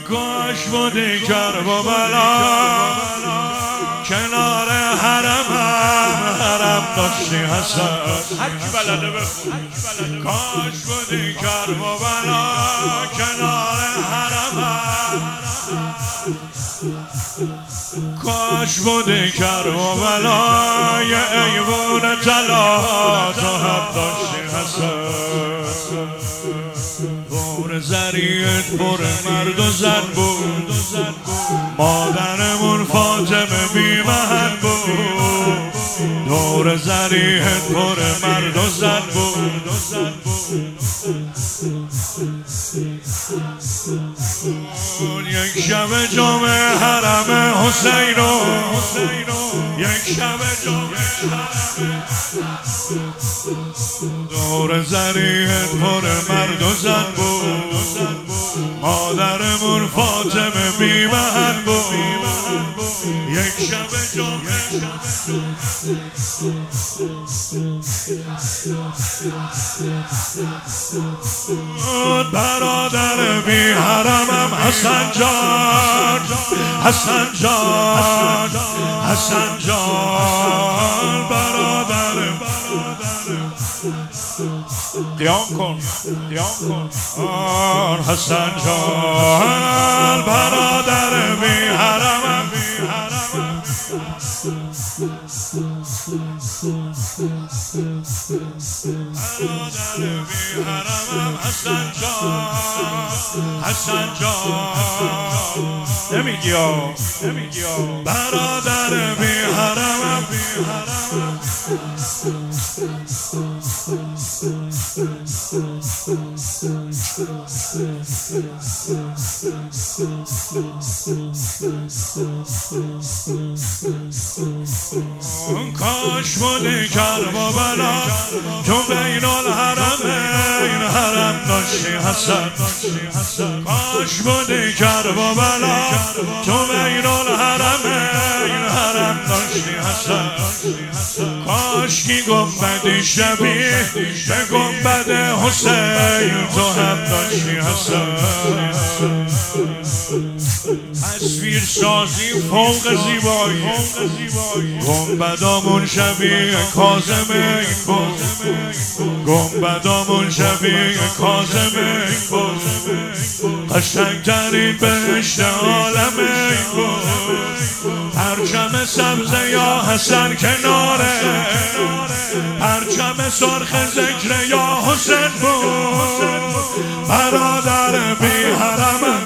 کاش بودی کربلا کنار حرم داشتی حسن هرکی بلده بخون کاش بودی کربلا کنار حرم کاش بودی کربلا یه ایوون طلا تو هم داشتی حسن بور زریعت پر مرد و زن بود مادرمون فاطمه بی محن بود دور زریعت پر مرد و زن بود یک شب جمعه حرم حسینو یک شب جمعه حرم دور زریعت پر مرد و زن بود مادرمون فاطمه بی محن بود یک شب جمعه برادر بی حرمم حسن جان حسن جان حسن جان برادرم قیام کن حسن جان برادر بی حرمم برادر بی حرمم حسن جان نمیگی برادر بی حرمم کاش بودی کربلا تو بین الحرمین حرم داشتی حسن کاش بودی کربلا تو بین الحرمین حرم داشتی حسن کاش کی گنبدی شبیه به گنبد حسین تو هم داشتی حسن تصویر سازی فوق زیبایی گنبدامون شبیه کاظمین بود گنبدامون شبیه کاظمین بود قشنگترین بهشت عالمین بود پرچم سبز یا حسن کناره پرچم سرخ ذکر یا حسین بود برادر بی حرمم